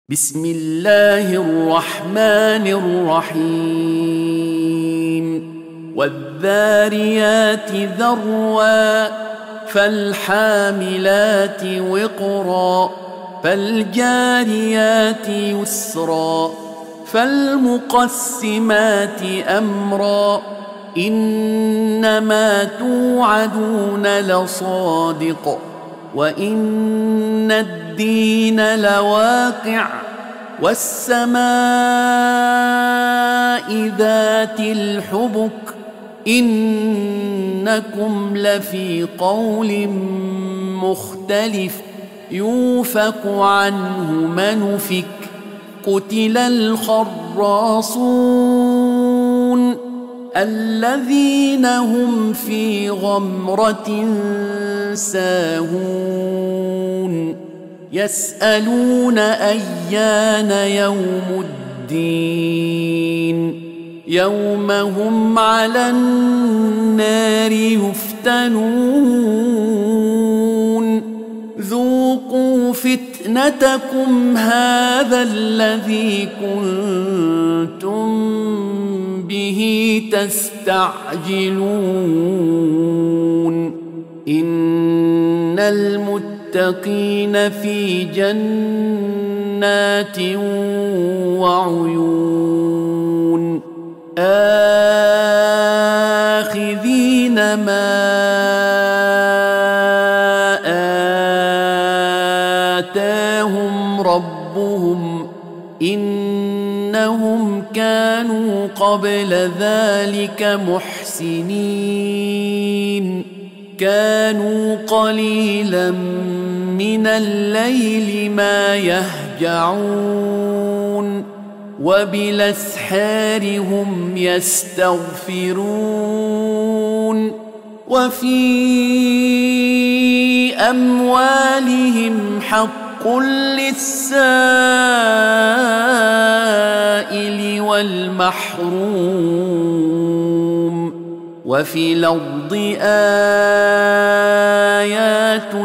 بسم الله الرحمن الرحيم والذاريات ذروا فالحاملات وقرا فالجاريات يسرا فالمقسمات أمرا إنما توعدون لصادق وإن الدين لواقع والسماء ذات الحبك إنكم لفي قول مختلف يوفك عنه من أفك قتل الخراصون الذين هم في غمرة ساهون يسألون أيان يوم الدين يوم هم على النار يفتنون ذوقوا فتنتكم هذا الذي كنتم به تستعجلون إن المتقين في جنات وعيون آخذين ما آتاهم ربهم إنهم كانوا قبل ذلك محسنين كانوا قليلا من الليل ما يهجعون وبالأسحار هم يستغفرون وفي أموالهم حق للسائل والمحروم وفي الأرض آيات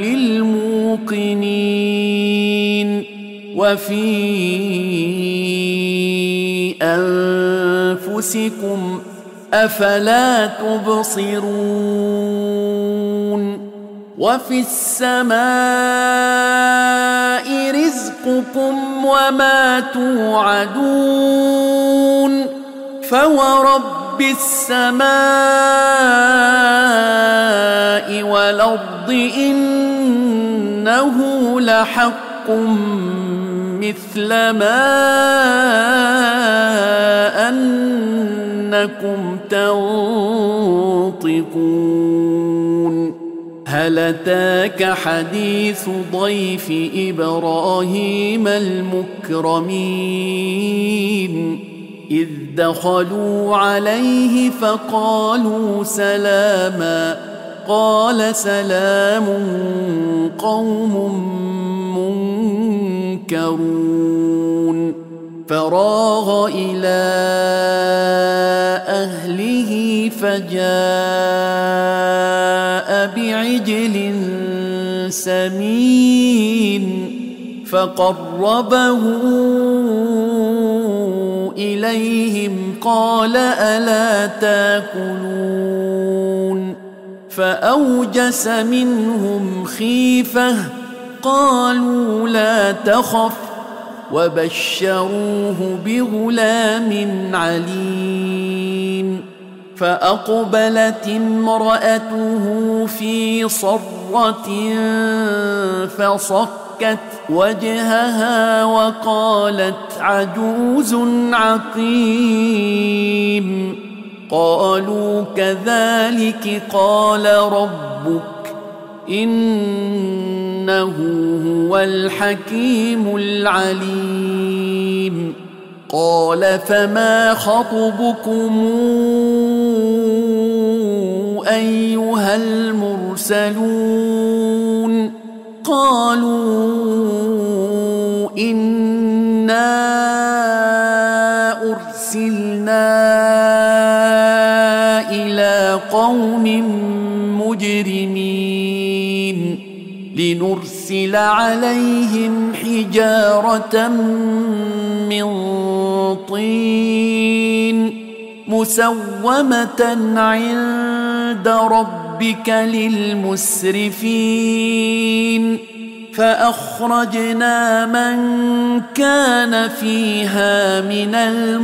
للموقنين وفي أنفسكم أفلا تبصرون وفي السماء رزقكم وما توعدون فورب السماء والأرض إنه لحق مثل ما أنكم تنطقون هل أتاك حديث ضيف إبراهيم المكرمين إذ دخلوا عليه فقالوا سلاما قال سلام قوم منكرون فراغ إلى أهله فجاء بعجل سمين فقربه إليهم قال ألا تاكلون فأوجس منهم خيفة قالوا لا تخف وبشروه بغلام عليم فأقبلت امرأته في صرة فصكت وجهها وقالت عجوز عقيم قالوا كذلك قال ربك إنه هو الحكيم العليم قال فما خطبكم أيها المرسلون قالوا إنا أرسلنا إلى قوم مجرمين لنرسل عليهم حجارة حجارة من طين مسومة عند ربك للمسرفين فأخرجنا من كان فيها من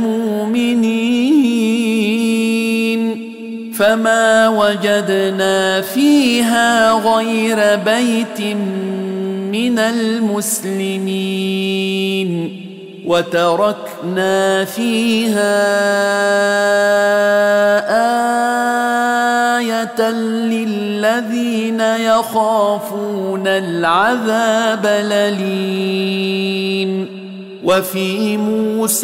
المؤمنين فما وجدنا فيها غير بيت من المسلمين وتركنا فيها آية للذين يخافون العذاب الأليم وفي موسى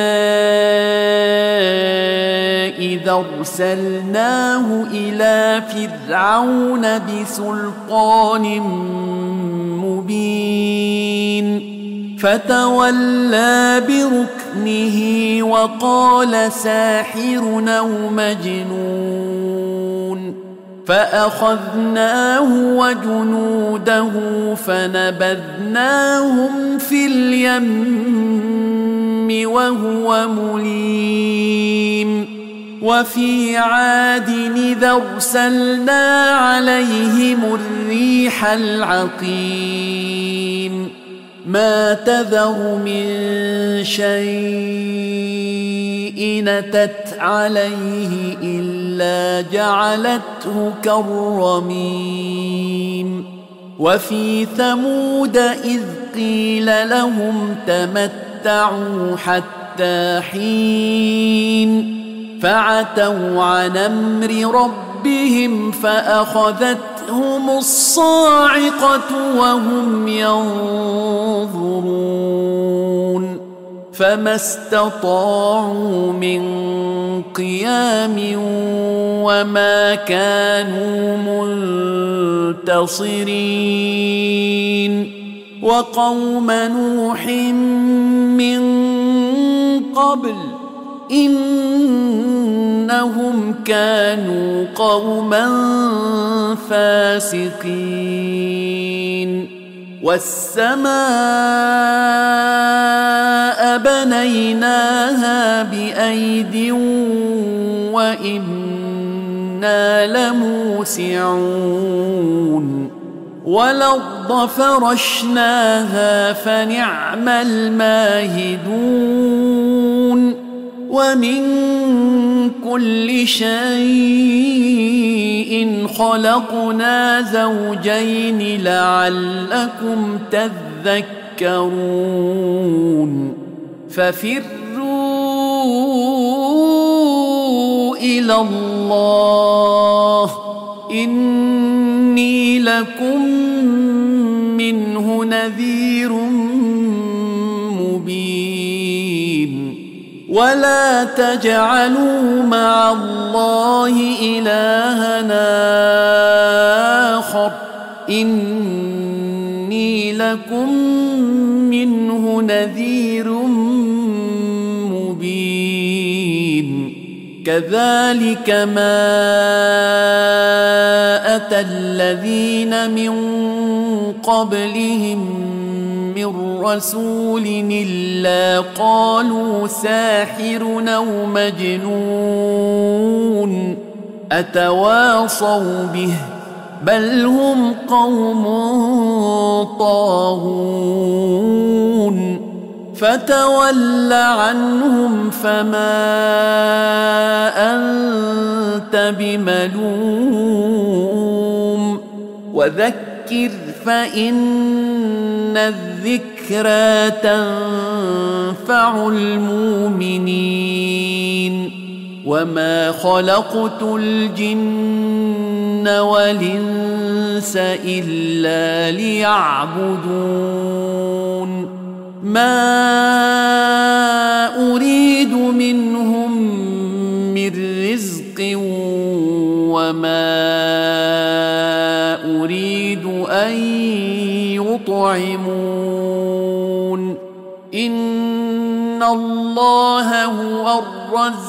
إذا أرسلناه إلى فرعون بسلطان مبين فتولى بركنه وقال ساحر أو مجنون فأخذناه وجنوده فنبذناهم في اليم وهو مليم وفي عاد إذا أرسلنا عليهم الريح العقيم ما تذر من شيء أتت عليه إلا جعلته كالرميم وفي ثمود إذ قيل لهم تمتعوا حتى حين فعتوا عن أمر ربهم فأخذتهم الصاعقة وهم ينظرون فما استطاعوا من قيام وما كانوا منتصرين وقوم نوح من قبل إنهم كانوا قوما فاسقين والسماء بنيناها بأيد وإنا لموسعون والأرض فرشناها فنعم الماهدون ومن كل شيء خلقنا زوجين لعلكم تذكرون ففروا إلى الله إني لكم منه نذير مبين ولا تجعلوا مع الله إلهنا آخر إني لكم منه نذير مبين كذلك ما أتى الذين من قبلهم من رسول إلا قالوا ساحر أو مجنون أتواصوا به بل هم قوم طاغون فتول عنهم فما أنت بملوم وذكر فإن الذكرى تنفع المؤمنين وما خلقت الجن والإنس إلا ليعبدون ما أريد منهم من رزق وما أريد أن يطعمون إن الله هو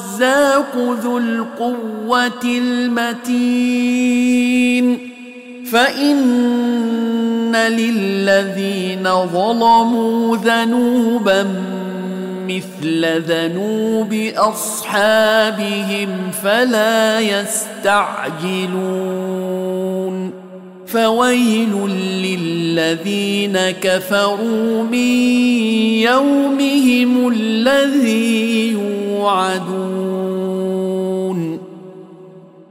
الرزاق ذو القوة المتين فإن للذين ظلموا ذنوبا مثل ذنوب أصحابهم فلا يستعجلون فويل للذين كفروا من يومهم الذي يوعدون